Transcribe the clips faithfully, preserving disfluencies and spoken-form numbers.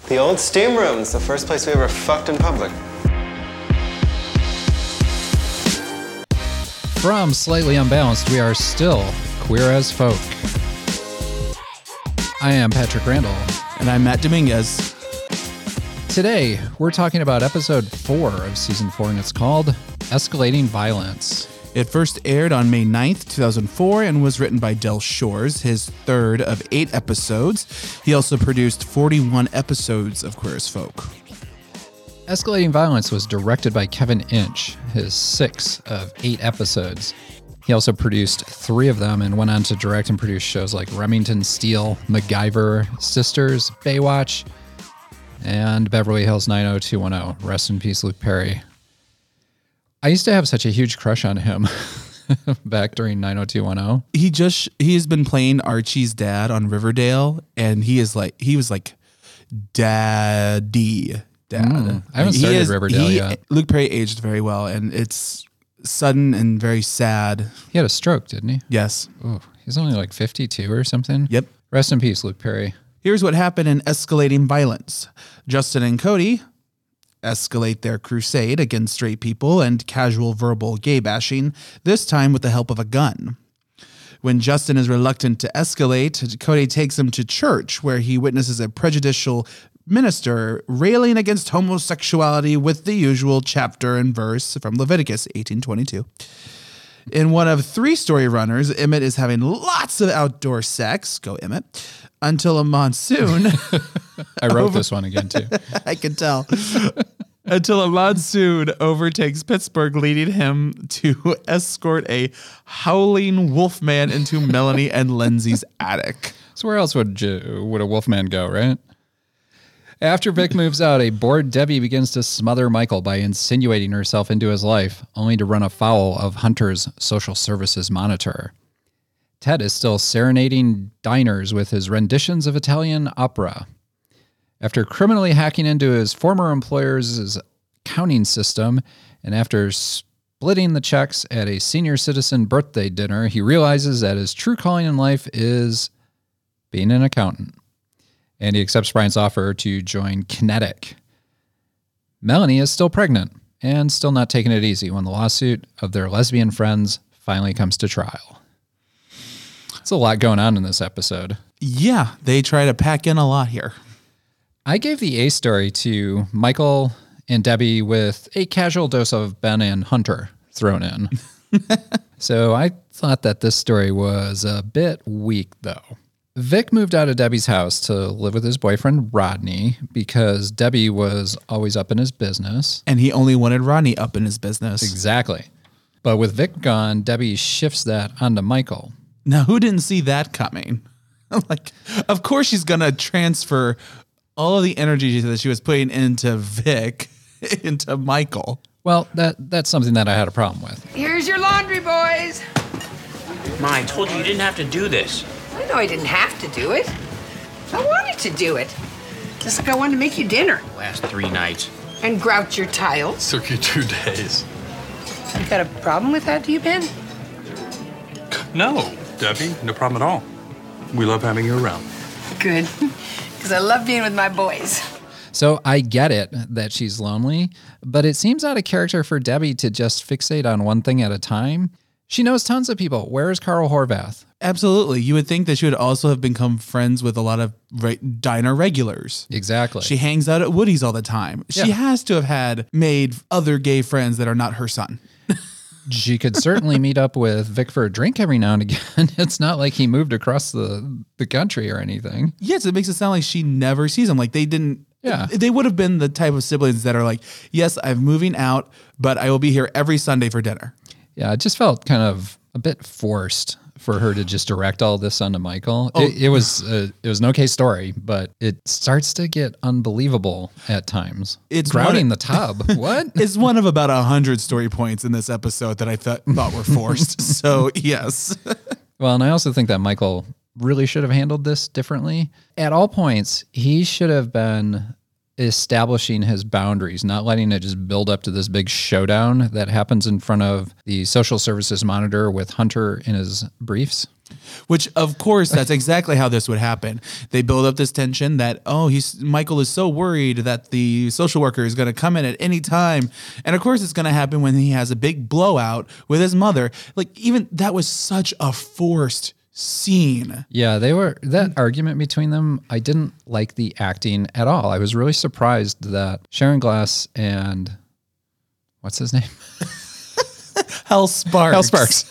The old steam room's the first place we ever fucked in public. From Slightly Unbalanced, we are still Queer as Folk. I am Patrick Randall. And I'm Matt Dominguez. Today, we're talking about episode four of season four, and it's called Escalating Violence. It first aired on May ninth, two thousand four, and was written by Del Shores, his third of eight episodes. He also produced forty-one episodes of Queer as Folk. Escalating Violence was directed by Kevin Inch, his sixth of eight episodes. He also produced three of them and went on to direct and produce shows like Remington Steele, MacGyver, Sisters, Baywatch, and Beverly Hills nine oh two one oh. Rest in peace, Luke Perry. I used to have such a huge crush on him back during nine oh two one oh. He just, he has been playing Archie's dad on Riverdale, and he is like, he was like daddy dad. Mm, I haven't He started is- Riverdale he- yet. Luke Perry aged very well, and it's sudden and very sad. He had a stroke, didn't he? Yes. Oh, he's only like fifty-two or something. Yep. Rest in peace, Luke Perry. Here's what happened in Escalating Violence. Justin and Cody escalate their crusade against straight people and casual verbal gay bashing, this time with the help of a gun. When Justin is reluctant to escalate, Cody takes him to church, where he witnesses a prejudicial minister railing against homosexuality with the usual chapter and verse from Leviticus eighteen twenty-two. In one of three story runners, Emmett is having lots of outdoor sex. Go Emmett. Until a monsoon. I wrote this one again, too. I can tell. Until a monsoon overtakes Pittsburgh, leading him to escort a howling wolfman into Melanie and Lindsay's attic. So where else would you, would a wolfman go, right? After Vic moves out, a bored Debbie begins to smother Michael by insinuating herself into his life, only to run afoul of Hunter's social services monitor. Ted is still serenading diners with his renditions of Italian opera. After criminally hacking into his former employer's accounting system, and after splitting the checks at a senior citizen birthday dinner, he realizes that his true calling in life is being an accountant. And he accepts Brian's offer to join Kinetic. Melanie is still pregnant and still not taking it easy when the lawsuit of their lesbian friends finally comes to trial. It's a lot going on in this episode. Yeah, they try to pack in a lot here. I gave the A story to Michael and Debbie with a casual dose of Ben and Hunter thrown in. So I thought that this story was a bit weak, though. Vic moved out of Debbie's house to live with his boyfriend, Rodney, because Debbie was always up in his business. And he only wanted Ronnie up in his business. Exactly. But with Vic gone, Debbie shifts that onto Michael. Now, who didn't see that coming? Like, of course she's going to transfer all of the energy that she was putting into Vic into Michael. Well, that that's something that I had a problem with. Here's your laundry, boys. Ma, I told you you didn't have to do this. I know I didn't have to do it. I wanted to do it. Just like I wanted to make you dinner Last three nights. and grout your tiles. Took you two days. You got a problem with that, do you, Ben? No, Debbie, no problem at all. We love having you around. Good. Because I love being with my boys. So I get it that she's lonely, but it seems out of character for Debbie to just fixate on one thing at a time. She knows tons of people. Where is Carl Horvath? Absolutely. You would think that she would also have become friends with a lot of re- diner regulars. Exactly. She hangs out at Woody's all the time. She Yeah. has to have had made other gay friends that are not her son. She could certainly meet up with Vic for a drink every now and again. It's not like he moved across the, the country or anything. Yes, it makes it sound like she never sees him. Like they didn't. Yeah. They would have been the type of siblings that are like, yes, I'm moving out, but I will be here every Sunday for dinner. Yeah, it just felt kind of a bit forced for her to just direct all this onto Michael. Oh. It, it was a, it was an okay story, but it starts to get unbelievable at times. It's grouting one, the tub. What? It's one of about a hundred story points in this episode that I thought thought were forced. So yes. Well, and I also think that Michael really should have handled this differently. At all points, he should have been establishing his boundaries, not letting it just build up to this big showdown that happens in front of the social services monitor with Hunter in his briefs. Which, of course, that's exactly how this would happen. They build up this tension that, oh, he's Michael is so worried that the social worker is going to come in at any time. And, of course, it's going to happen when he has a big blowout with his mother. Like, even that was such a forced scene. Yeah, they were, that argument between them, I didn't like the acting at all. I was really surprised that Sharon Glass and, what's his name? Hal Sparks. Hal Sparks.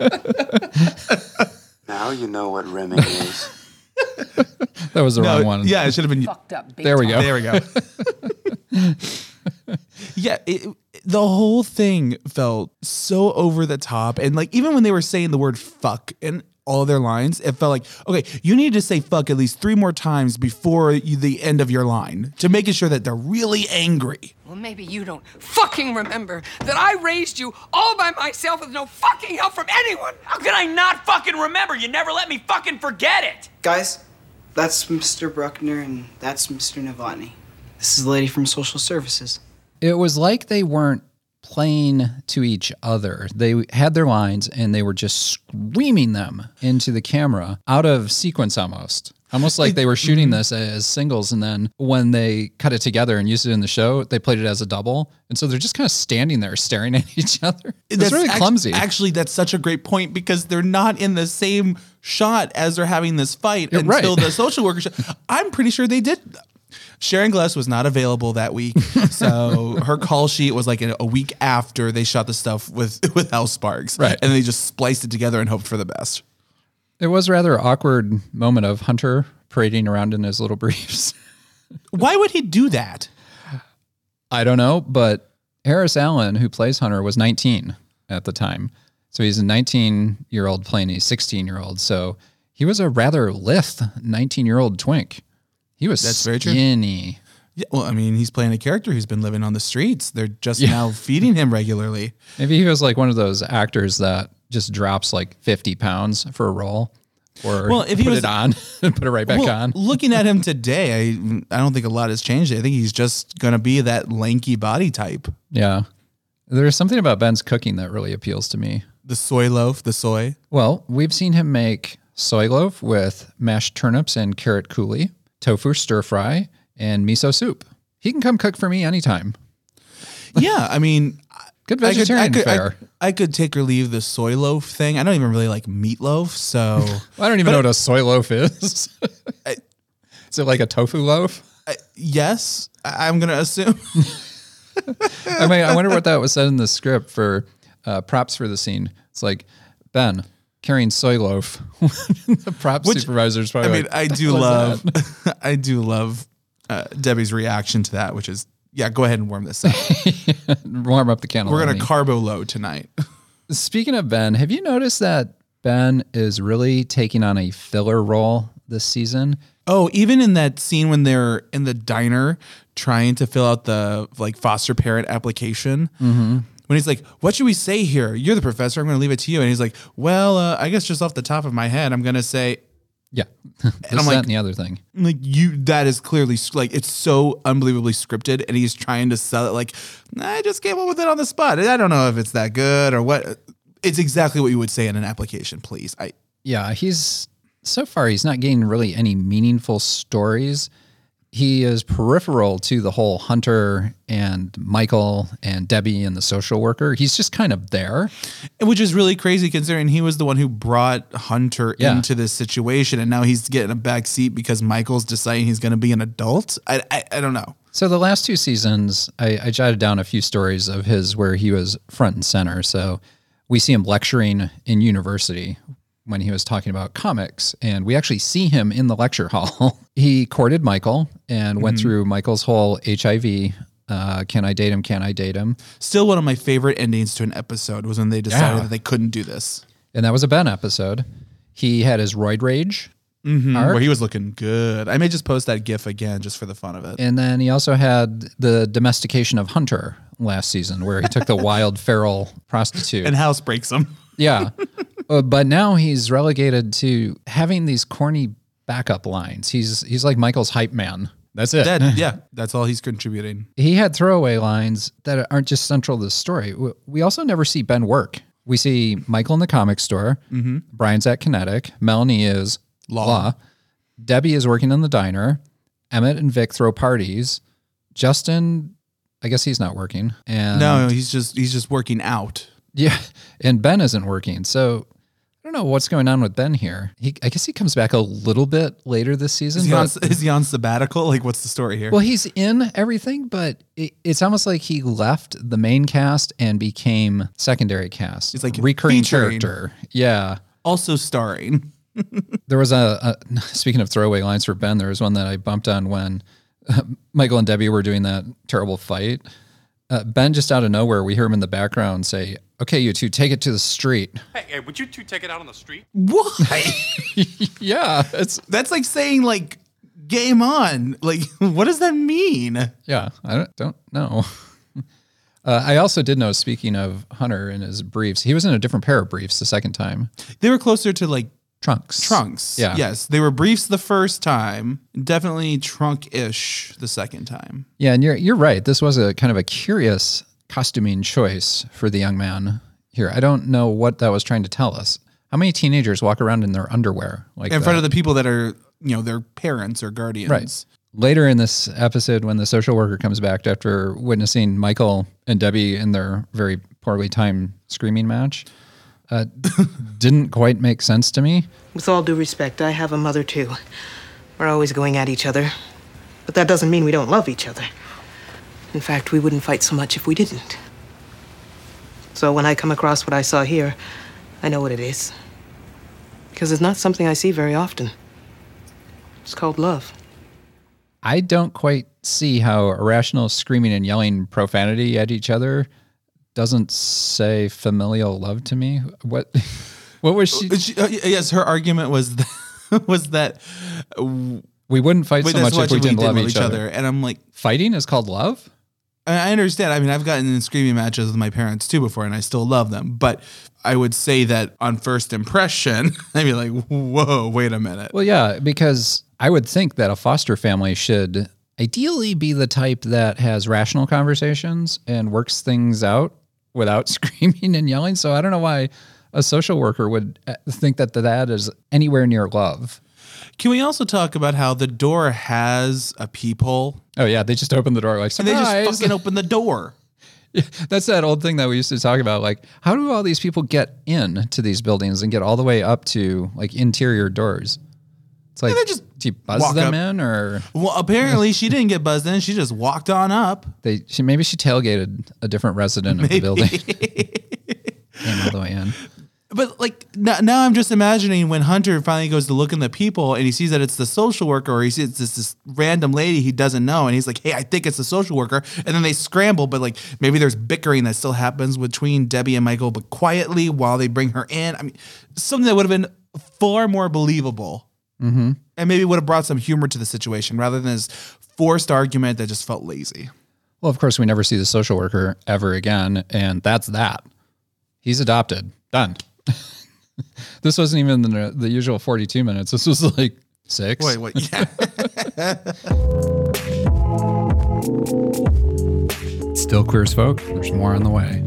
Now you know what rimming is. That was the No, wrong one. Yeah, it should have been. Fucked up. big There we time. go. There we go. Yeah, it, the whole thing felt so over the top. And like, even when they were saying the word fuck in all their lines, it felt like, okay, you need to say fuck at least three more times before you, the end of your line to make sure that they're really angry. Well, maybe you don't fucking remember that I raised you all by myself with no fucking help from anyone. How can I not fucking remember? You never let me fucking forget it. Guys, that's Mister Bruckner and that's Mister Novotny. This is the lady from social services. It was like they weren't playing to each other. They had their lines and they were just screaming them into the camera out of sequence almost. Almost like they were shooting this as singles, and then when they cut it together and used it in the show, they played it as a double. And so they're just kind of standing there staring at each other. It's That's really act- clumsy. Actually, that's such a great point because they're not in the same shot as they're having this fight You're until right. the social worker shot. I'm pretty sure they did. Sharon Glass was not available that week, so her call sheet was like a, a week after they shot the stuff with with Hal Sparks, Right. And they just spliced it together and hoped for the best. It was a rather awkward moment of Hunter parading around in his little briefs. Why would he do that? I don't know, but Harris Allen, who plays Hunter, was nineteen at the time. So he's a nineteen-year-old playing a sixteen-year-old. So he was a rather lithe nineteen-year-old twink. He was That's very true. skinny. Yeah, well, I mean, he's playing a character who's been living on the streets. They're just now feeding him regularly. Maybe he was like one of those actors that just drops like fifty pounds for a role. Or Well, if he put was- it on and put it right back Well, on. looking at him today, I I don't think a lot has changed. I think he's just going to be that lanky body type. Yeah. There's something about Ben's cooking that really appeals to me. The soy loaf, the soy. Well, we've seen him make soy loaf with mashed turnips and carrot coulis, tofu stir fry, and miso soup. He can come cook for me anytime. Yeah, I mean, Good I could, I, vegetarian could, I, fare. I could take or leave the soy loaf thing. I don't even really like meatloaf, so I don't even know what a soy loaf is. Is it like a tofu loaf? I, yes, I, I'm going to assume. I mean, I wonder what that was said in the script for uh, props for the scene. It's like, Ben, carrying soy loaf. The prop Which, supervisor's probably I mean, like, I do "What was love, that?" I do love uh, Debbie's reaction to that, which is, yeah, go ahead and warm this up. Warm up the cannelloni. We're going to carbo load tonight. Speaking of Ben, have you noticed that Ben is really taking on a filler role this season? Oh, even in that scene when they're in the diner trying to fill out the like foster parent application, Mm-hmm. when he's like, "What should we say here? You're the professor. I'm going to leave it to you." And he's like, "Well, uh, I guess just off the top of my head, I'm going to say." Yeah. This, I'm that, like- and the other thing. Like you, that is clearly like it's so unbelievably scripted, and he's trying to sell it like I just came up with it on the spot. I don't know if it's that good or what. It's exactly what you would say in an application, please. I Yeah, he's so far he's not getting really any meaningful stories. He is peripheral to the whole Hunter and Michael and Debbie and the social worker. He's just kind of there. which is really crazy considering he was the one who brought Hunter Yeah. into this situation, and now he's getting a back seat because Michael's deciding he's going to be an adult. I, I I don't know. So the last two seasons, I, I jotted down a few stories of his where he was front and center. So we see him lecturing in university when he was talking about comics, and we actually see him in the lecture hall. He courted Michael and went Mm-hmm. through Michael's whole H I V. Uh, can I date him? Can I date him? Still, one of my favorite endings to an episode was when they decided Yeah. that they couldn't do this, And that was a Ben episode. He had his roid rage. mm-hmm. arc. where he was looking good. I may just post that GIF again just for the fun of it. And then he also had the domestication of Hunter last season, where he took the wild feral prostitute. And House breaks him. Yeah. Uh, but now he's relegated to having these corny backup lines. He's he's like Michael's hype man. That's it. That, yeah, that's all he's contributing. He had throwaway lines that aren't just central to the story. W- We also never see Ben work. We see Michael in the comic store. Mm-hmm. Brian's at Kinetic. Melanie is law. law. Debbie is working in the diner. Emmett and Vic throw parties. Justin, I guess he's not working. And no, he's just he's just working out. Yeah, and Ben isn't working. So I don't know what's going on with Ben here. He, I guess he comes back a little bit later this season. Is he, on, but, is he on sabbatical? Like, what's the story here? Well, he's in everything, but it, it's almost like he left the main cast and became secondary cast. It's like recurring featuring. character. Yeah. Also starring. There was a, a, speaking of throwaway lines for Ben, there was one that I bumped on when uh, Michael and Debbie were doing that terrible fight. Uh, Ben, just out of nowhere, we hear him in the background say, okay, you two, take it to the street. Hey, hey, would you two take it out on the street? Why? Yeah. it's That's like saying, like, game on. Like, what does that mean? Yeah, I don't, don't know. uh, I also did know, speaking of Hunter and his briefs, he was in a different pair of briefs the second time. They were closer to, like, Trunks. Trunks. Yeah. Yes. They were briefs the first time. Definitely trunk-ish the second time. Yeah, and you're you're right. This was a kind of a curious costuming choice for the young man here. I don't know what that was trying to tell us. How many teenagers walk around in their underwear like in that? front of the people that are, you know, their parents or guardians. Right. Later in this episode, when the social worker comes back after witnessing Michael and Debbie in their very poorly timed screaming match, uh, didn't quite make sense to me. With all due respect, I have a mother too. We're always going at each other. But that doesn't mean we don't love each other. In fact, we wouldn't fight so much if we didn't. So when I come across what I saw here, I know what it is. Because it's not something I see very often. It's called love. I don't quite see how irrational screaming and yelling profanity at each other doesn't say familial love to me. What what was she? she uh, yes, her argument was that, was that we wouldn't fight so much if we didn't love each other. other. And I'm like, fighting is called love? I understand. I mean, I've gotten in screaming matches with my parents too before, and I still love them. But I would say that on first impression, I'd be like, whoa, wait a minute. Well, yeah, because I would think that a foster family should ideally be the type that has rational conversations and works things out without screaming and yelling. So I don't know why a social worker would think that that is anywhere near love. Can we also talk about how the door has a peephole? Oh, yeah. They just open the door like, surprise. And they just fucking open the door. Yeah, that's that old thing that we used to talk about. Like, how do all these people get in to these buildings and get all the way up to like interior doors? It's like, they just do you buzz them up in or? Well, apparently she didn't get buzzed in. She just walked on up. They she maybe she tailgated a different resident maybe. of the building. Came all the way in. But like now, now I'm just imagining when Hunter finally goes to look in the people and he sees that it's the social worker, or he sees this, this random lady he doesn't know, and he's like, hey, I think it's the social worker. And then they scramble, but like maybe there's bickering that still happens between Debbie and Michael, but quietly while they bring her in. I mean, something that would have been far more believable. Mm-hmm. And maybe would have brought some humor to the situation rather than this forced argument that just felt lazy. Well, of course, we never see the social worker ever again, and that's that. He's adopted. Done. This wasn't even the, the usual forty-two minutes. This was like six. Wait, wait. Yeah. Still queer as folk. There's more on the way.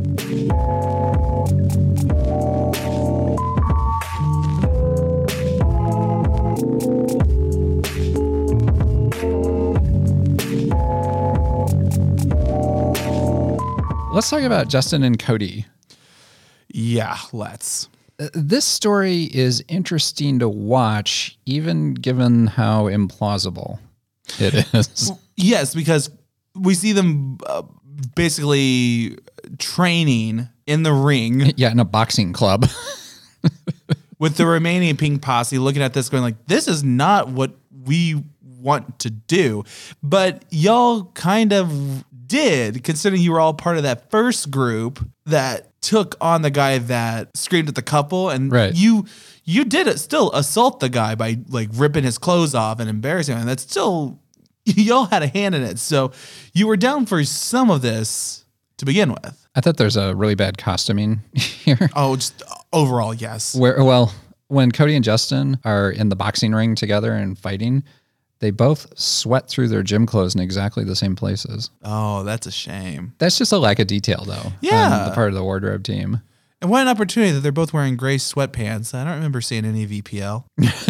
Let's talk about Justin and Cody. Yeah, let's. Uh, this story is interesting to watch, even given how implausible it is. Yes, because we see them uh, basically training in the ring. Yeah, in a boxing club. With the remaining Pink Posse looking at this going like, this is not what we want to do. But y'all kind of did, considering you were all part of that first group that took on the guy that screamed at the couple, and right. you you did it still assault the guy by like ripping his clothes off and embarrassing him. And that's still, y'all had a hand in it. So you were down for some of this to begin with. I thought there's a really bad costuming here. Oh, just overall, yes. Where well, when Cody and Justin are in the boxing ring together and fighting, they both sweat through their gym clothes in exactly the same places. Oh, that's a shame. That's just a lack of detail, though. Yeah. On the part of the wardrobe team. And what an opportunity that they're both wearing gray sweatpants. I don't remember seeing any V P L.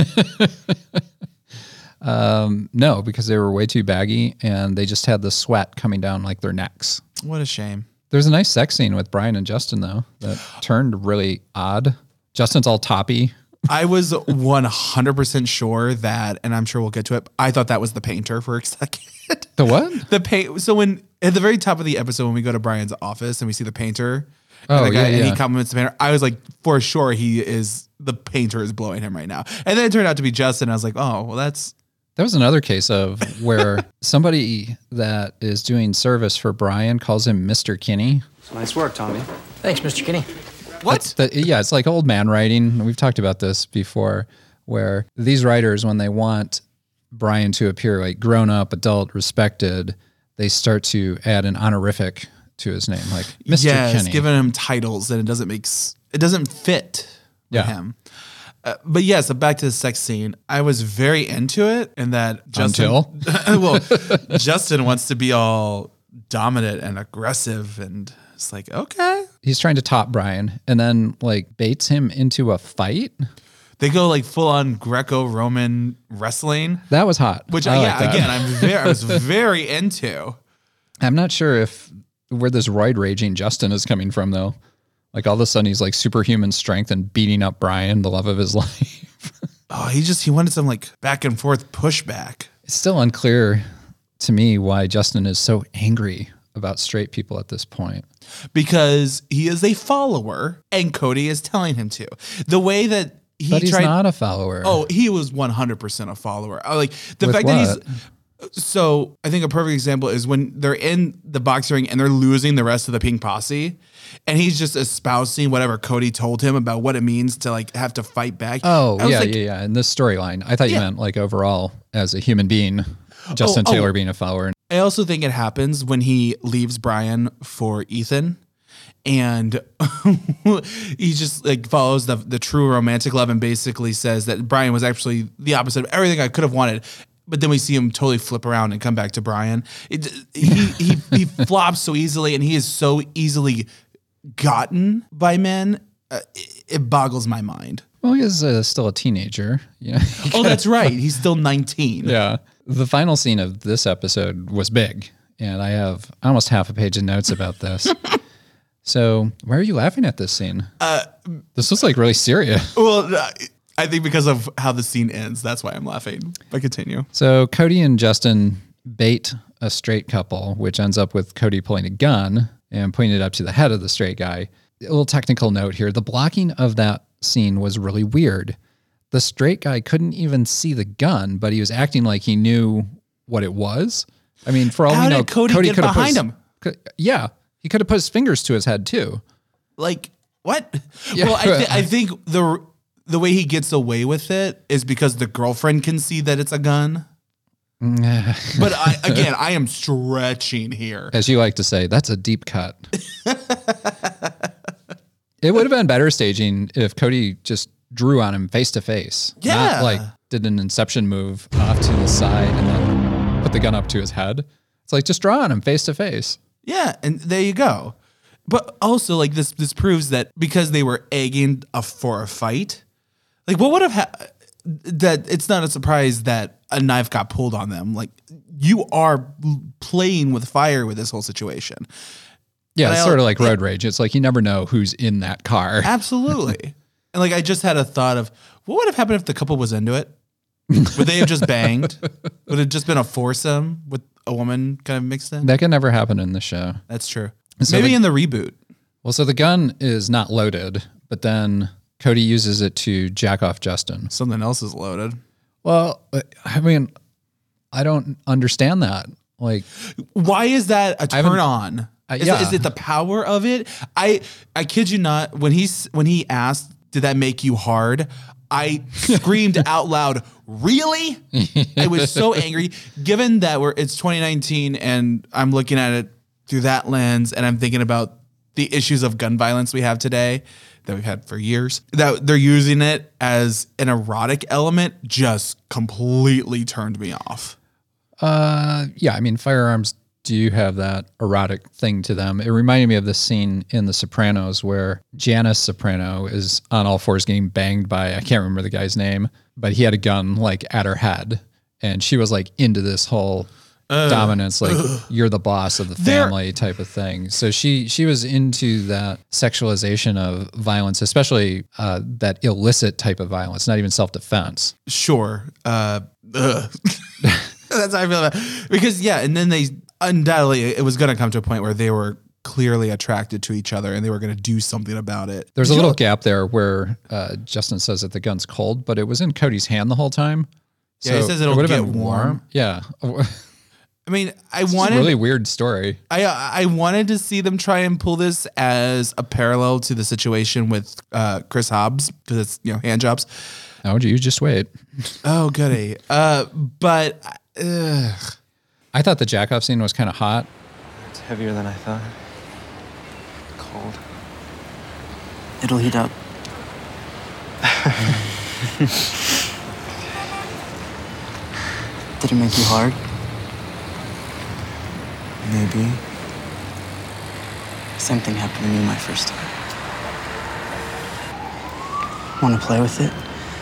um, no, because they were way too baggy and they just had the sweat coming down like their necks. What a shame. There's a nice sex scene with Brian and Justin, though, that turned really odd. Justin's all toppy. I was one hundred percent sure that, and I'm sure we'll get to it, I thought that was the painter for a second. The what? The paint. So when, at the very top of the episode, when we go to Brian's office and we see the painter, oh, and, the guy, yeah, yeah. and he compliments the painter, I was like, for sure he is, the painter is blowing him right now. And then it turned out to be Justin. I was like, oh, well, that's... That was another case of where somebody that is doing service for Brian calls him Mister Kinney. Nice work, Tommy. Thanks, Mister Kinney. What? The, yeah, it's like old man writing. We've talked about this before, where these writers, when they want Brian to appear like grown up, adult, respected, they start to add an honorific to his name, like Mister Yes, Kinney. giving him titles and it doesn't make s- it doesn't fit with Yeah. him. Uh, but yes, so back to the sex scene. I was very into it, and that Justin, Until? well, Justin wants to be all dominant and aggressive, and it's like, okay. He's trying to top Brian and then like baits him into a fight. They go like full on Greco-Roman wrestling, That was hot. which I I, like yeah, that. again, I'm very, I was very into. I'm not sure if where this roid raging Justin is coming from though. Like all of a sudden he's like superhuman strength and beating up Brian, the love of his life. Oh, he just he wanted some like back and forth pushback. It's still unclear to me why Justin is so angry about straight people at this point. Because he is a follower and Cody is telling him to. The way that he But he's tried, not a follower. Oh, he was one hundred percent a follower. I like the With fact what? that he's so I think a perfect example is when they're in the box ring and they're losing the rest of the Pink Posse, and he's just espousing whatever Cody told him about what it means to like have to fight back. Oh, I was yeah, like, yeah, yeah. In this storyline, I thought you Yeah. meant like overall as a human being, Justin Oh, oh. Taylor being a follower. I also think it happens when he leaves Brian for Ethan. And he just like follows the the true romantic love and basically says that Brian was actually the opposite of everything I could have wanted. But then we see him totally flip around and come back to Brian. It, he, he he flops so easily, and he is so easily gotten by men. Uh, it, it boggles my mind. Well, he is uh, still a teenager. Yeah. Oh, that's right. He's still nineteen. Yeah. The final scene of this episode was big, and I have almost half a page of notes about this. So, why are you laughing at this scene? Uh, this was like really serious. Well, uh, I think because of how the scene ends, that's why I'm laughing. But continue. So, Cody and Justin bait a straight couple, which ends up with Cody pulling a gun and pointing it up to the head of the straight guy. A little technical note here. The blocking of that scene was really weird. The straight guy couldn't even see the gun, but he was acting like he knew what it was. I mean, for all How we know, did Cody get could have put behind his- him? could- yeah, he could have put his fingers to his head too. Like what? Yeah. Well, I, th- I think the the way he gets away with it is because the girlfriend can see that it's a gun. But I, again, I am stretching here. As you like to say, that's a deep cut. It would have been better staging if Cody just drew on him face to face. Yeah. Not like did an inception move off to the side and then put the gun up to his head. It's like just draw on him face to face. Yeah, and there you go. But also, like this, this proves that because they were egging a, for a fight, like what would have ha- that? It's not a surprise that a knife got pulled on them. Like you are playing with fire with this whole situation. Yeah, But it's I- sort of like road rage. It's like you never know who's in that car. Absolutely. And like I just had a thought of what would have happened if the couple was into it? Would they have just banged? Would it have just been a foursome with a woman kind of mixed in? That can never happen in the show. That's true. So Maybe the- in the reboot. Well, so the gun is not loaded, but then Cody uses it to jack off Justin. Something else is loaded. Well, I mean, I don't understand that. Like, why is that a I haven't- turn on? Uh, Is, yeah. is it the power of it? I I kid you not. When he's when he asked, "Did that make you hard?" I screamed out loud, "Really?" I was so angry. Given that we're it's twenty nineteen and I'm looking at it through that lens, and I'm thinking about the issues of gun violence we have today that we've had for years, that they're using it as an erotic element, just completely turned me off. uh, yeah, I mean, firearms do have that erotic thing to them. It reminded me of this scene in The Sopranos where Janice Soprano is on all fours getting banged by, I can't remember the guy's name, but he had a gun like at her head. And she was like into this whole uh, dominance, like uh, you're the boss of the family type of thing. So she she was into that sexualization of violence, especially uh, that illicit type of violence, not even self-defense. Sure. Uh, That's how I feel about it. Because, yeah, and then they undoubtedly, it was going to come to a point where they were clearly attracted to each other and they were going to do something about it. There's a little gap there where uh, Justin says that the gun's cold, but it was in Cody's hand the whole time. Yeah, so he says it'll it get been warm. warm. Yeah. I mean, I it's wanted a really weird story. I I wanted to see them try and pull this as a parallel to the situation with uh, Chris Hobbs because it's, you know, hand jobs. Oh, you just wait. Oh, goody. Uh, but ugh. I thought the jack-off scene was kind of hot. It's heavier than I thought. Cold. It'll heat up. Did it make you hard? Maybe. Same thing happened to me my first time. Want to play with it?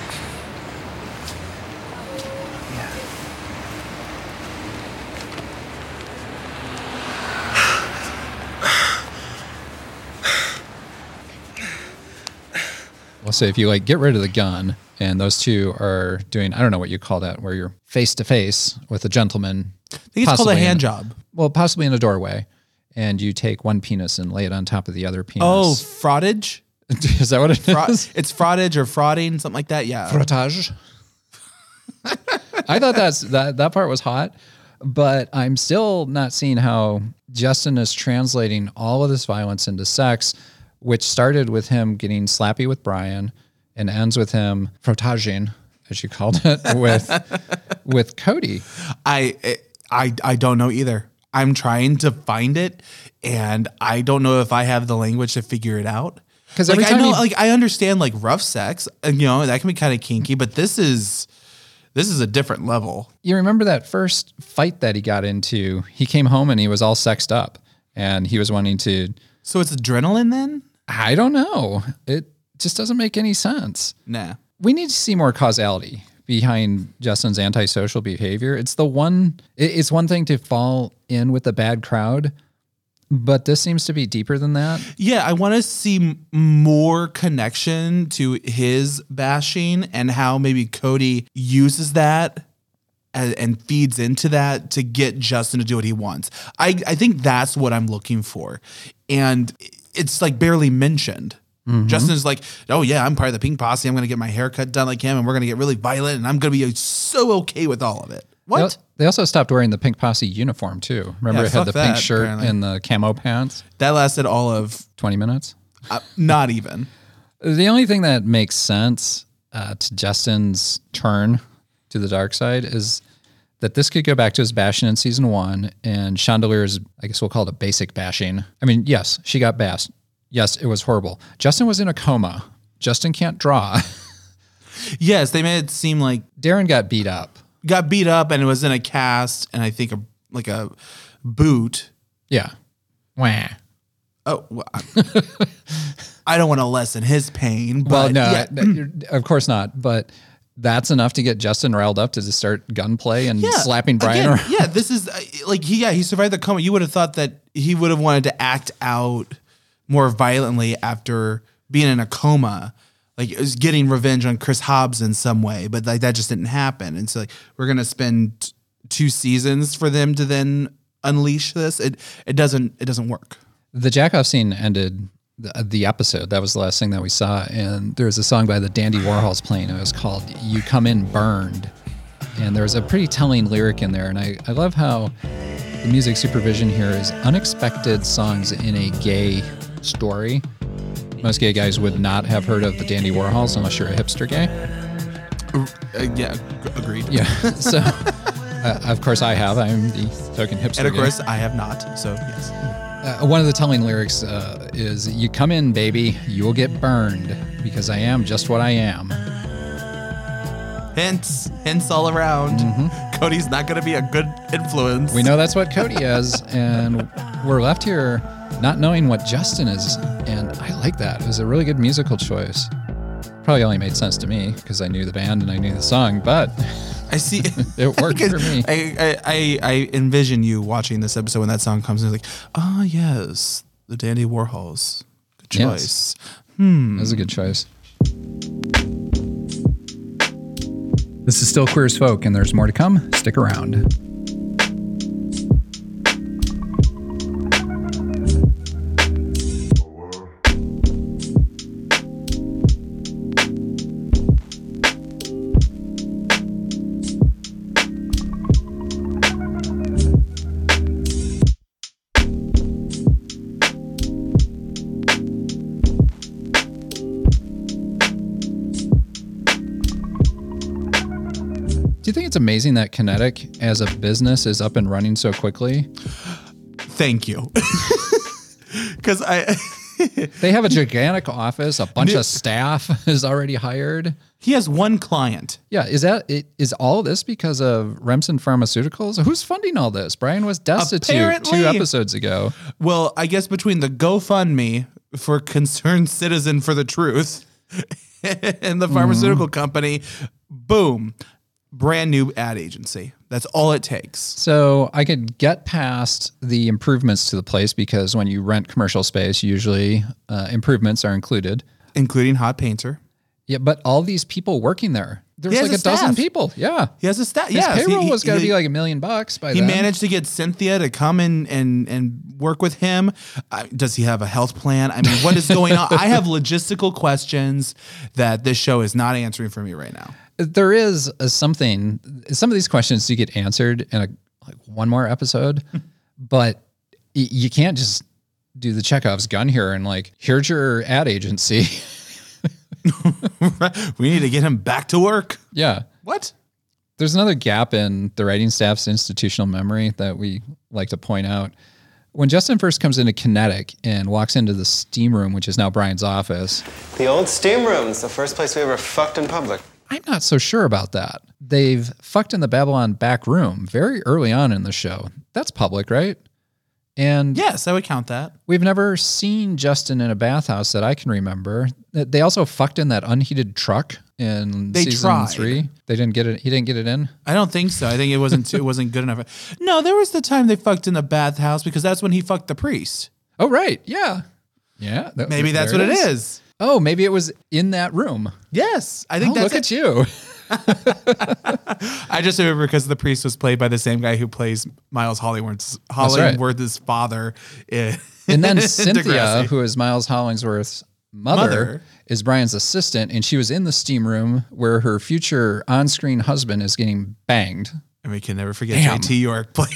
We'll say if you like get rid of the gun and those two are doing, I don't know what you call that, where you're face to face with a gentleman. I think it's called a hand in, job. Well, possibly in a doorway, and you take one penis and lay it on top of the other penis. Oh, frottage? Is that what it Fra- is? It's frottage or frauding, something like that. Yeah. Frottage. I thought that's that that part was hot, but I'm still not seeing how Justin is translating all of this violence into sex, which started with him getting slappy with Brian and ends with him frottaging, as you called it, with with Cody. I I I don't know either. I'm trying to find it, and I don't know if I have the language to figure it out. Because like, I know, you, like I understand like rough sex, and you know that can be kind of kinky, but this is this is a different level. You remember that first fight that he got into? He came home and he was all sexed up, and he was wanting to. So it's adrenaline then? I don't know. It just doesn't make any sense. Nah. We need to see more causality behind Justin's antisocial behavior. It's the one. It's one thing to fall in with the bad crowd. But this seems to be deeper than that. Yeah, I want to see more connection to his bashing and how maybe Cody uses that and, and feeds into that to get Justin to do what he wants. I, I think that's what I'm looking for. And it's like barely mentioned. Mm-hmm. Justin's like, oh yeah, I'm part of the Pink Posse. I'm going to get my haircut done like him and we're going to get really violent and I'm going to be so okay with all of it. What? They also stopped wearing the Pink Posse uniform too. Remember, yeah, it had the that, pink shirt apparently. and the camo pants. That lasted all of twenty minutes. Uh, not even. The only thing that makes sense uh, to Justin's turn to the dark side is that this could go back to his bashing in season one, and Chandelier's, I guess we'll call it a basic bashing. I mean, yes, she got bashed. Yes, it was horrible. Justin was in a coma. Justin can't draw. Yes, they made it seem like Darren got beat up. Got beat up and it was in a cast and I think a like a boot. Yeah. Wah. Oh, well, I don't want to lessen his pain. But well, no, yeah. Of course not. But that's enough to get Justin riled up to just start gunplay and yeah, slapping Brian again, around. Yeah, this is uh, like he yeah he survived the coma. You would have thought that he would have wanted to act out more violently after being in a coma. Like it was getting revenge on Chris Hobbs in some way, but like that just didn't happen. And so like we're gonna spend two seasons for them to then unleash this. It it doesn't it doesn't work. The jack-off scene ended the, the episode. That was the last thing that we saw. And there was a song by the Dandy Warhols playing. It was called "You Come In Burned," and there was a pretty telling lyric in there. And I I love how the music supervision here is unexpected songs in a gay story. Most gay guys would not have heard of the Dandy Warhols unless you're a hipster gay. Uh, yeah, agreed. Yeah. So, uh, of course, I have. I'm the token hipster. And of gay. course, I have not. So, yes. Uh, one of the telling lyrics uh, is, "You come in, baby, you will get burned because I am just what I am." Hints, hints all around. Mm-hmm. Cody's not going to be a good influence. We know that's what Cody is, and we're left here not knowing what Justin is, and I like that. It was a really good musical choice. Probably only made sense to me because I knew the band and I knew the song, but I see it worked for me. I, I, I envision you watching this episode when that song comes in, like, ah, oh, yes, the Dandy Warhols. Good choice. Yes. Hmm. That was a good choice. This is still Queer as Folk, and there's more to come. Stick around. Do you think it's amazing that Kinetic as a business is up and running so quickly? Thank you. Because I... They have a gigantic office, a bunch of staff is already hired. He has one client. Yeah, is that it, is all of this because of Remsen Pharmaceuticals? Who's funding all this? Brian was destitute Apparently. two episodes ago. Well, I guess between the GoFundMe for Concerned Citizen for the Truth and the pharmaceutical mm-hmm. company, boom, brand new ad agency. That's all it takes. So I could get past the improvements to the place because when you rent commercial space, usually uh, improvements are included. Including hot painter. Yeah, but all these people working there. There's like a, a dozen people. Yeah. He has a staff. His yeah. payroll he, was got to he, be like a million bucks by he then. He managed to get Cynthia to come in and, and work with him. Uh, does he have a health plan? I mean, what is going on? I have logistical questions that this show is not answering for me right now. There is a something, some of these questions do get answered in a like one more episode, but y- you can't just do the Chekhov's gun here and like, here's your ad agency. We need to get him back to work. Yeah. What? There's another gap in the writing staff's institutional memory that we like to point out. When Justin first comes into Kinetic and walks into the steam room, which is now Brian's office. The old steam room. It's the first place we ever fucked in public. I'm not so sure about that. They've fucked in the Babylon back room very early on in the show. That's public, right? And yes, I would count that. We've never seen Justin in a bathhouse that I can remember. They also fucked in that unheated truck in they season tried. three. They didn't get it. He didn't get it in. I don't think so. I think it wasn't. It wasn't good enough. No, there was the time they fucked in the bathhouse because that's when he fucked the priest. Oh right, yeah, yeah. That, maybe that's what it is. it is. Oh, maybe it was in that room. Yes, I think oh, that's look it. at you. I just remember because the priest was played by the same guy who plays Miles Hollingsworth's, Hollingsworth's right. father. In, and then Cynthia, who is Miles Hollingsworth's mother, mother, is Brian's assistant, and she was in the steam room where her future on-screen husband is getting banged. And we can never forget J T York playing.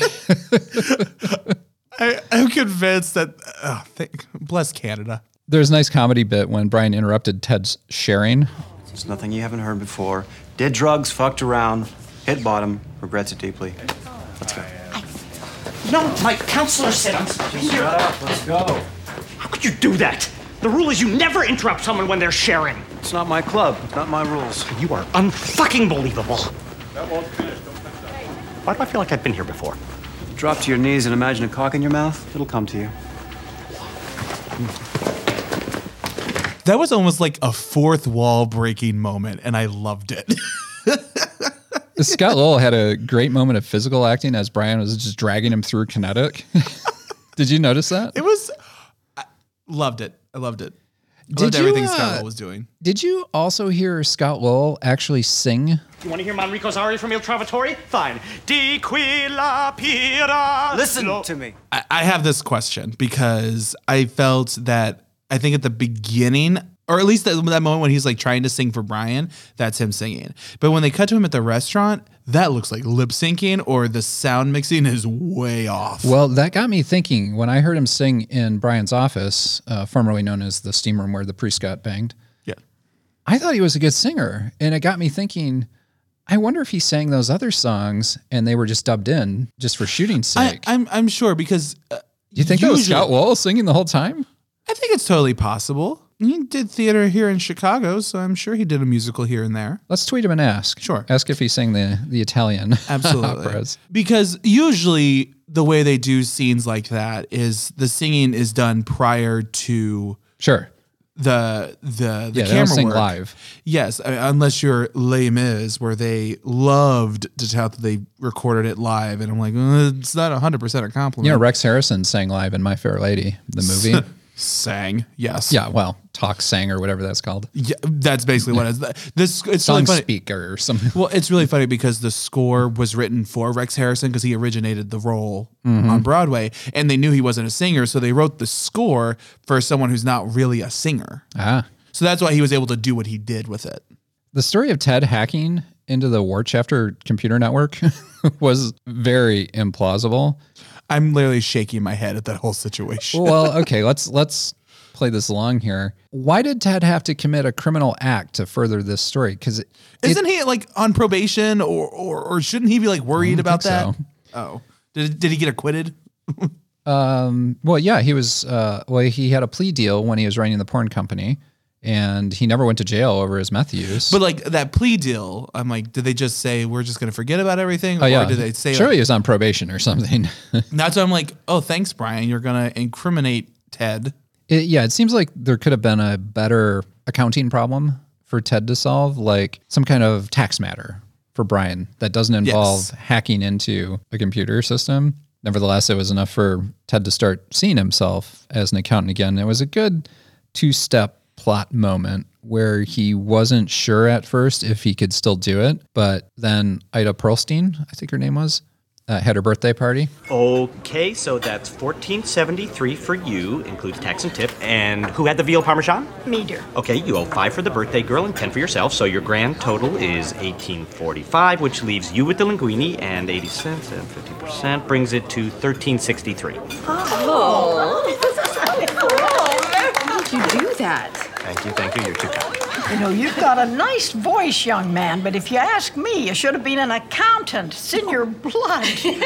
I, I'm convinced that, oh, thank, bless Canada. There's a nice comedy bit when Brian interrupted Ted's sharing. There's nothing you haven't heard before. Did drugs, fucked around, hit bottom, regrets it deeply. Let's go. No, my counselor said I'm supposed to hear. Shut up, let's go. How could you do that? The rule is you never interrupt someone when they're sharing. It's not my club, it's not my rules. You are unfucking believable. That won't finish. Why do I feel like I've been here before? Drop to your knees and imagine a cock in your mouth. It'll come to you. That was almost like a fourth wall breaking moment, and I loved it. Scott Lowell had a great moment of physical acting as Brian was just dragging him through Kinetic. Did you notice that? It was, I loved it. I loved it. I did loved you, everything uh, Scott Lowell was doing. Did you also hear Scott Lowell actually sing? You want to hear Manrico's aria from Il Trovatore? Fine. Di qui la pira. Listen lo- to me. I, I have this question because I felt that I think at the beginning, or at least that, that moment when he's like trying to sing for Brian, that's him singing. But when they cut to him at the restaurant, that looks like lip syncing or the sound mixing is way off. Well, that got me thinking when I heard him sing in Brian's office, uh, formerly known as the steam room where the priest got banged. Yeah. I thought he was a good singer. And it got me thinking, I wonder if he sang those other songs and they were just dubbed in just for shooting's sake. I, I'm, I'm sure because. Uh, Do you think usually, that was Scott Lowell singing the whole time? I think it's totally possible. He did theater here in Chicago, so I'm sure he did a musical here and there. Let's tweet him and ask. Sure. Ask if he sang the, the Italian Absolutely. operas. Because usually the way they do scenes like that is the singing is done prior to Sure. the the the Yeah, they camera don't sing work. live. Yes, I mean, unless you're Les Mis, where they loved to tout that they recorded it live, and I'm like, uh, it's not one hundred percent a compliment. You know, Rex Harrison sang live in My Fair Lady, the movie. Sang, yes. Yeah, well, talk, sang, or whatever that's called. Yeah, that's basically what it is. This it's Song really funny. speaker or something. Well, it's really funny because the score was written for Rex Harrison because he originated the role Mhm. on Broadway, and they knew he wasn't a singer, so they wrote the score for someone who's not really a singer. Ah. So that's why he was able to do what he did with it. The story of Ted hacking into the War Chapter computer network was very implausible. I'm literally shaking my head at that whole situation. Well, okay, let's let's play this along here. Why did Ted have to commit a criminal act to further this story? Because Isn't he like on probation, or, or or shouldn't he be like worried about that? so. Oh, did did he get acquitted? Um, well, yeah, he was. Uh, well, he had a plea deal when he was running the porn company, and he never went to jail over his meth use. But like that plea deal, I'm like, did they just say we're just going to forget about everything? Oh yeah, Or did they say sure like, he was on probation or something? that's why I'm like, oh, thanks, Brian. You're going to incriminate Ted. It, yeah, it seems like there could have been a better accounting problem for Ted to solve, like some kind of tax matter for Brian that doesn't involve Yes. hacking into a computer system. Nevertheless, it was enough for Ted to start seeing himself as an accountant again. It was a good two-step plot moment where he wasn't sure at first if he could still do it, but then Ida Perlstein, I think her name was, uh, had her birthday party. Okay, so that's fourteen seventy-three for you, includes tax and tip. And who had the veal parmesan? Me, dear. Okay, you owe five for the birthday girl and ten for yourself, so your grand total is eighteen forty-five, which leaves you with the linguine and eighty cents and fifty percent brings it to thirteen sixty-three. Oh. How did you do that? Thank you, thank you. You're too kind. You know, you've got a nice voice, young man, but if you ask me, you should have been an accountant. It's in your blood.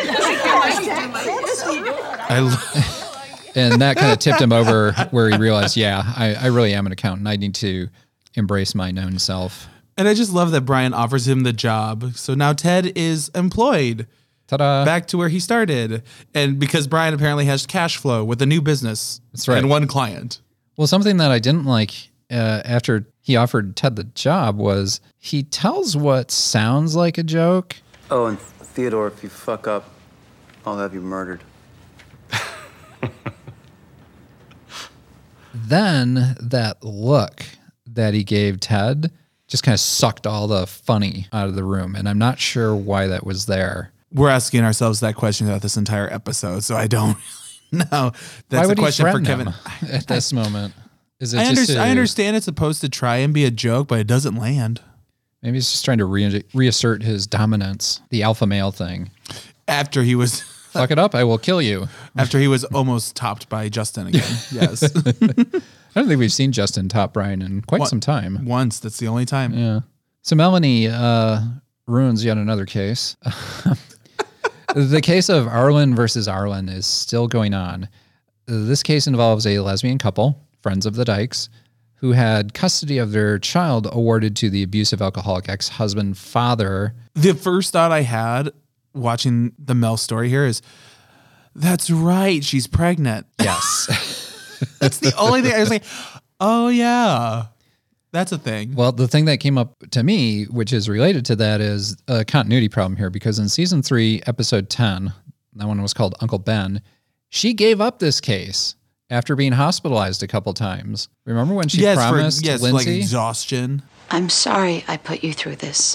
I lo- And that kind of tipped him over where he realized, yeah, I, I really am an accountant. I need to embrace my known self. and I just love that Brian offers him the job. So now Ted is employed. Ta-da. Back to where he started. And because Brian apparently has cash flow with a new business. That's right. And one client. Well, something that I didn't like uh, after he offered Ted the job was he tells what sounds like a joke. Oh, and Theodore, if you fuck up, I'll have you murdered. Then that look that he gave Ted just kind of sucked all the funny out of the room. And I'm not sure why that was there. We're asking ourselves that question throughout this entire episode, so I don't know. why That's a would question he for threaten Kevin. him at this moment? Is it I, just under- a- I understand it's supposed to try and be a joke, but it doesn't land. Maybe he's just trying to re- reassert his dominance, the alpha male thing. After he was... Fuck it up, I will kill you. After he was almost topped by Justin again. Yes. I don't think we've seen Justin top Brian in quite One- some time. Once. That's the only time. Yeah. So Melanie uh, ruins yet another case. The case of Arlen versus Arlen is still going on. This case involves a lesbian couple, friends of the Dykes, who had custody of their child awarded to the abusive alcoholic ex-husband father. The first thought I had watching the Mel story here is, that's right, she's pregnant. Yes. That's the only thing I was like, oh yeah, that's a thing. Well, the thing that came up to me, which is related to that, is a continuity problem here, because in season three, episode ten, that one was called Uncle Ben, she gave up this case after being hospitalized a couple times. Remember when she yes, promised for, yes, like Lindsay? exhaustion. I'm sorry I put you through this.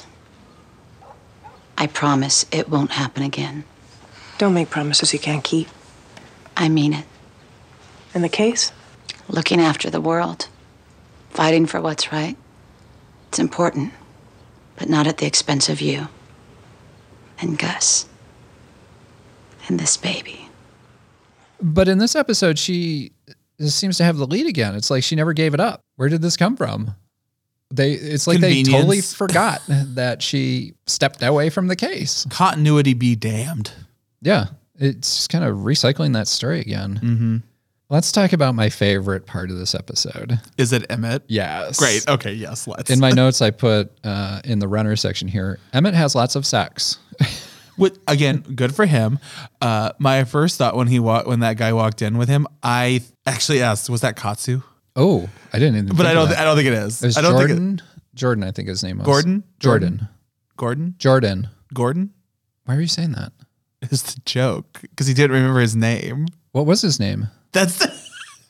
I promise it won't happen again. Don't make promises you can't keep. I mean it. And the case? Looking after the world. Fighting for what's right. It's important, but not at the expense of you. And Gus. And this baby. But in this episode, she seems to have the lead again. It's like she never gave it up. Where did this come from? They, it's like they totally Convenience. forgot that she stepped away from the case. Continuity be damned. Yeah. It's just kind of recycling that story again. Mm-hmm. Let's talk about my favorite part of this episode. Is it Emmett? Yes. Great. Okay. Yes. Let's. In my notes, I put uh, in the runner section here, Emmett has lots of sex. With, again, good for him. Uh, my first thought when he wa- when that guy walked in with him, I actually asked, "Was that Katsu?" Oh, I didn't even. But think I don't. of Th- that. I don't think it is. It was I don't Jordan. think it, Jordan, I think his name was Gordon. Jordan. Gordon. Jordan. Gordon. Why are you saying that? It's the joke because he didn't remember his name. What was his name? That's the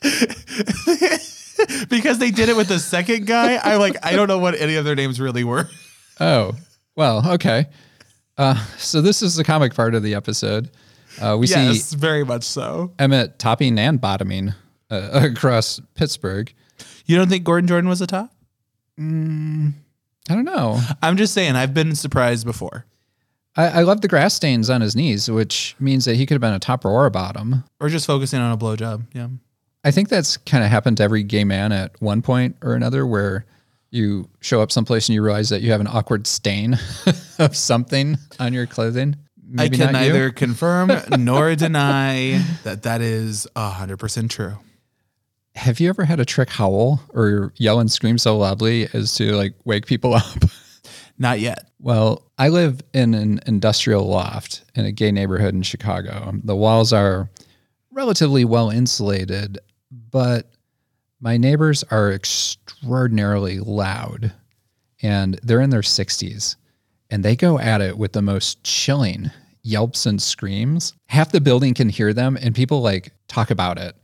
because they did it with the second guy. I like. I don't know what any of their names really were. Oh, well, okay. Uh, so this is the comic part of the episode. Uh, we yes, see very much so. Emmett topping and bottoming uh, across Pittsburgh. You don't think Gordon Jordan was a top? Mm, I don't know. I'm just saying. I've been surprised before. I, I love the grass stains on his knees, which means that he could have been a top or a bottom. Or just focusing on a blowjob. Yeah. I think that's kind of happened to every gay man at one point or another, where you show up someplace and you realize that you have an awkward stain of something on your clothing. Maybe I can not you. neither confirm nor deny that that is one hundred percent true. Have you ever had a trick howl or yell and scream so loudly as to like wake people up? Not yet. Well, I live in an industrial loft in a gay neighborhood in Chicago. The walls are relatively well insulated, but my neighbors are extraordinarily loud, and they're in their sixties, and they go at it with the most chilling yelps and screams. Half the building can hear them, and people like talk about it.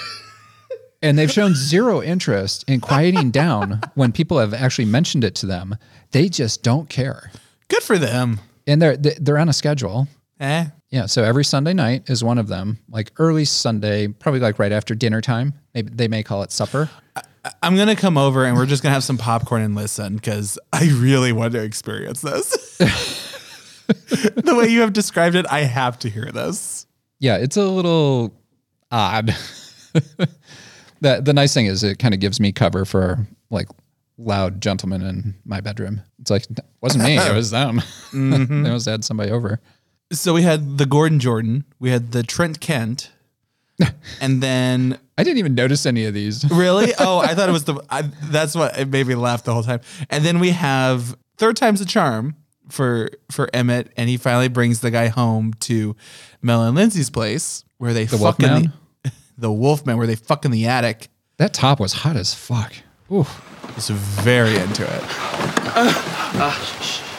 And they've shown zero interest in quieting down when people have actually mentioned it to them. They just don't care. Good for them. And they're they're on a schedule. Eh? Yeah, so every Sunday night is one of them, like early Sunday, probably like right after dinner time. Maybe they may call it supper. I, I'm going to come over and we're just going to have some popcorn and listen because I really want to experience this. The way you have described it, I have to hear this. Yeah, it's a little odd. the, the nice thing is it kind of gives me cover for like loud gentlemen in my bedroom. It's like, it wasn't me, it was them. Mm-hmm. They must have had somebody over. So we had the Gordon Jordan, we had the Trent Kent, and then I didn't even notice any of these. Really? Oh, I thought it was the. I, that's what it made me laugh the whole time. And then we have third time's a charm for for Emmett, and he finally brings the guy home to Mel and Lindsay's place where they The fuck in Wolfman? the, the Wolfman, where they fuck in the attic. That top was hot as fuck. Ooh, I was very into it. Uh, uh,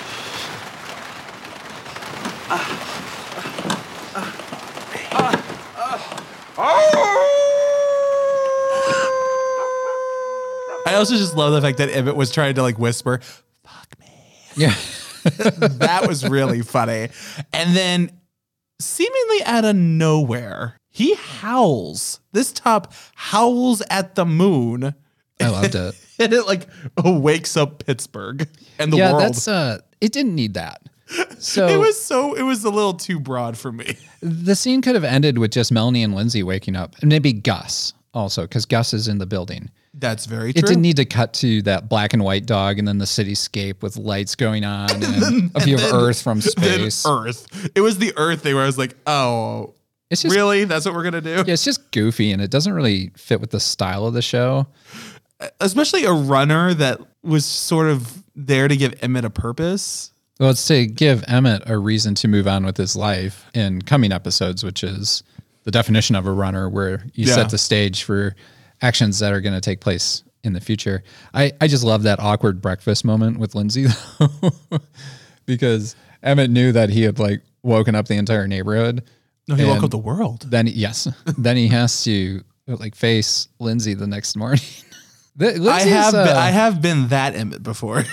I also just love the fact that Emmett was trying to like whisper, "Fuck me." Yeah, that was really funny. And then, seemingly out of nowhere, he howls. This top howls at the moon. I loved it. And it like wakes up Pittsburgh and the yeah, world. that's uh, it didn't need that. So it was so it was a little too broad for me. The scene could have ended with just Melanie and Lindsay waking up, and maybe Gus also, because Gus is in the building. That's very true. It didn't need to cut to that black and white dog and then the cityscape with lights going on and, then, a view of then, Earth from space. Earth. It was the Earth thing where I was like, oh, it's just, really? That's what we're going to do? Yeah, it's just goofy, and it doesn't really fit with the style of the show. Especially a runner that was sort of there to give Emmett a purpose. Well, it's to give Emmett a reason to move on with his life in coming episodes, which is the definition of a runner, where you Yeah. set the stage for actions that are going to take place in the future. I, I just love that awkward breakfast moment with Lindsay, though, because Emmett knew that he had like woken up the entire neighborhood. No, he and woke up the world. Then, yes, then he has to like face Lindsay the next morning. The- I have uh, been, I have been that Emmett before.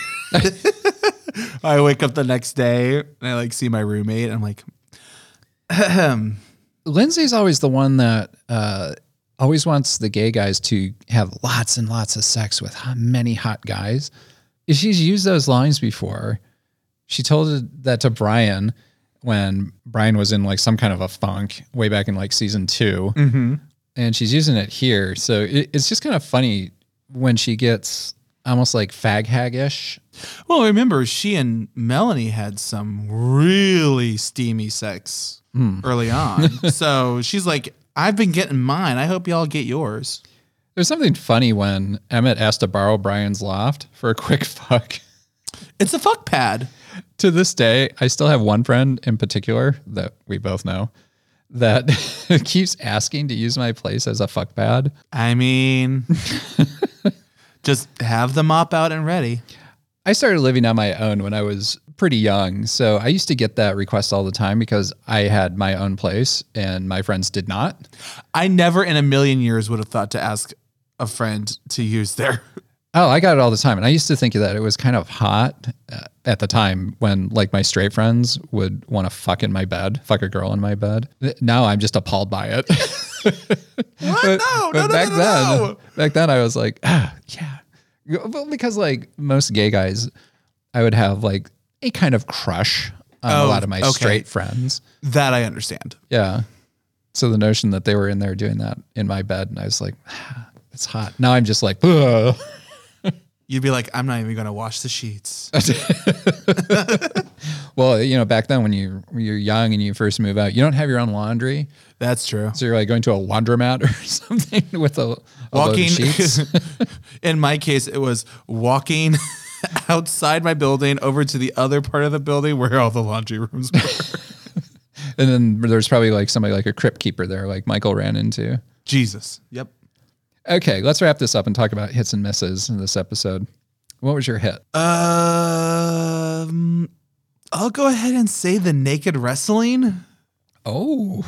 I wake up the next day and I like see my roommate and I'm like, ahem. Lindsay's always the one that uh, always wants the gay guys to have lots and lots of sex with many hot guys. She's used those lines before. She told that to Brian when Brian was in like some kind of a funk way back in like season two. Mm-hmm. And she's using it here. So it, it's just kind of funny when she gets almost like fag hag-ish. Well, remember, she and Melanie had some really steamy sex Mm. early on. So she's like, I've been getting mine. I hope y'all get yours. There's something funny when Emmett asked to borrow Brian's loft for a quick fuck. It's a fuck pad. To this day, I still have one friend in particular that we both know that keeps asking to use my place as a fuck pad. I mean, just have the mop out and ready. I started living on my own when I was pretty young. So I used to get that request all the time because I had my own place and my friends did not. I never in a million years would have thought to ask a friend to use their... Oh, I got it all the time. And I used to think that it was kind of hot uh, at the time when like my straight friends would want to fuck in my bed, fuck a girl in my bed. Now I'm just appalled by it. What? But, No, but no, no, back no, then, no. back then I was like, ah, yeah. Well, because like most gay guys, I would have like a kind of crush on Oh, a lot of my okay. straight friends. That I understand. Yeah. So the notion that they were in there doing that in my bed, and I was like, ah, it's hot. Now I'm just like, ugh. You'd be like, I'm not even going to wash the sheets. Well, you know, back then when you when you're young and you first move out, you don't have your own laundry. That's true. So you're like going to a laundromat or something with a, a Walking, load of sheets. in my case, it was walking outside my building over to the other part of the building where all the laundry rooms were. And then there's probably like somebody like a crypt keeper there, like Michael ran into. Jesus. Yep. Okay, let's wrap this up and talk about hits and misses in this episode. What was your hit? Um, I'll go ahead and say the naked wrestling. Oh.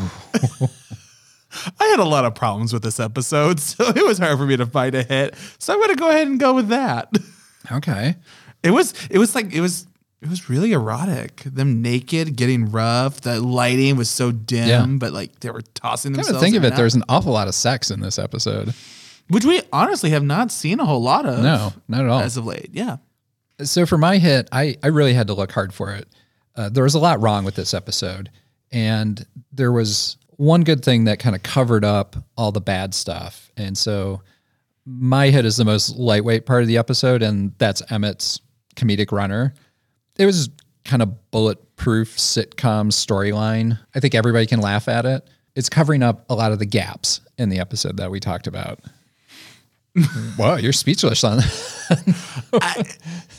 I had a lot of problems with this episode, so it was hard for me to find a hit. So I'm going to go ahead and go with that. Okay. It was, it was like, it was, it was really erotic. Them naked, getting rough. The lighting was so dim, Yeah. but like they were tossing Come themselves. to think of in it, and there's out. an awful lot of sex in this episode. Which we honestly have not seen a whole lot of. No, not at all. As of late. Yeah. So for my hit, I, I really had to look hard for it. Uh, there was a lot wrong with this episode. And there was one good thing that kind of covered up all the bad stuff. And so my hit is the most lightweight part of the episode, and that's Emmett's comedic runner. It was kind of bulletproof sitcom storyline. I think everybody can laugh at it. It's covering up a lot of the gaps in the episode that we talked about. Wow, you're speechless on I,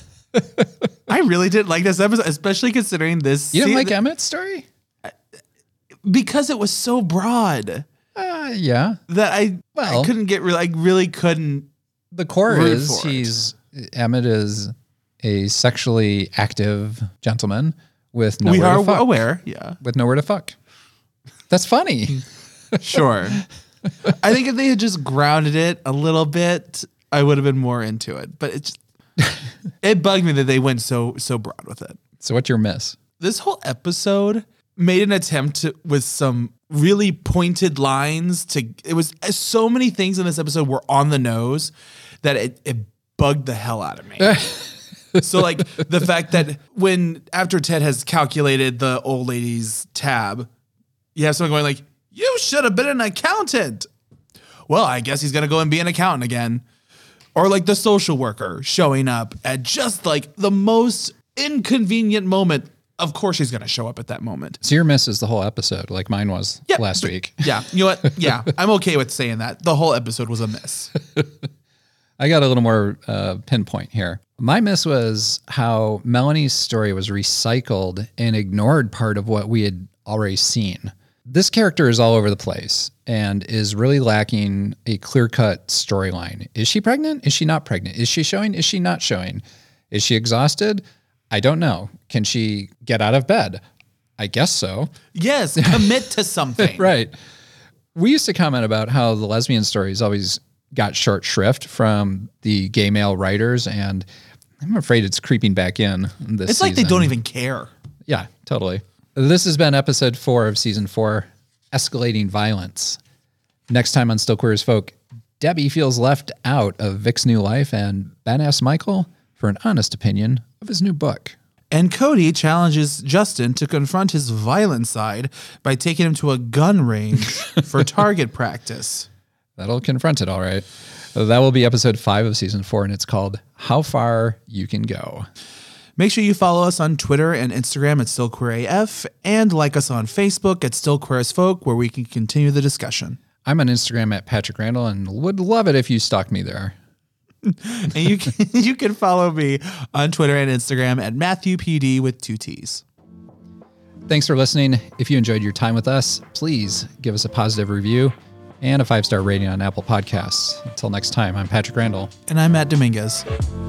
I really did like this episode, especially considering this. You didn't see, like th- Emmett's story? Because it was so broad. Uh, yeah. That I, Well- I couldn't get really, I really couldn't. The core root is for it. he's Emmett is a sexually active gentleman with nowhere We are to fuck. aware, yeah. With nowhere to fuck. That's funny. Sure. I think if they had just grounded it a little bit, I would have been more into it. But it just, it bugged me that they went so so broad with it. So what's your miss? This whole episode made an attempt to, with some really pointed lines to, it was so many things in this episode were on the nose that it, it bugged the hell out of me. So like the fact that when, after Ted has calculated the old lady's tab, you have someone going like, you should have been an accountant. Well, I guess he's going to go and be an accountant again. Or like the social worker showing up at just like the most inconvenient moment. Of course she's going to show up at that moment. So your miss is the whole episode, like mine was Yeah, last but- week. Yeah. You know what? Yeah. I'm okay with saying that. The whole episode was a miss. I got a little more uh, pinpoint here. My miss was how Melanie's story was recycled and ignored part of what we had already seen. This character is all over the place and is really lacking a clear-cut storyline. Is she pregnant? Is she not pregnant? Is she showing? Is she not showing? Is she exhausted? I don't know. Can she get out of bed? I guess so. Yes. Commit to something. Right. We used to comment about how the lesbian stories always got short shrift from the gay male writers, and I'm afraid it's creeping back in this It's like they season. don't even care. Yeah, totally. This has been episode four of season four, Escalating Violence. Next time on Still Queer as Folk, Debbie feels left out of Vic's new life, and Ben asks Michael for an honest opinion of his new book. And Cody challenges Justin to confront his violent side by taking him to a gun range for target practice. That'll confront it, all right. That will be episode five of season four, and it's called How Far You Can Go. Make sure you follow us on Twitter and Instagram at StillQueerAF and like us on Facebook at Still Queer as Folk, where we can continue the discussion. I'm on Instagram at Patrick Randall and would love it if you stalked me there. And you can, you can follow me on Twitter and Instagram at Matthew P D with two T's. Thanks for listening. If you enjoyed your time with us, please give us a positive review and a five-star rating on Apple Podcasts. Until next time, I'm Patrick Randall. And I'm Matt Dominguez.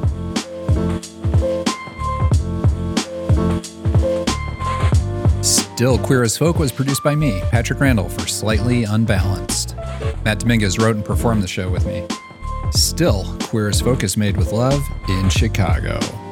Still Queer as Folk was produced by me, Patrick Randall, for Slightly Unbalanced. Matt Dominguez wrote and performed the show with me. Still Queer as Folk is made with love in Chicago.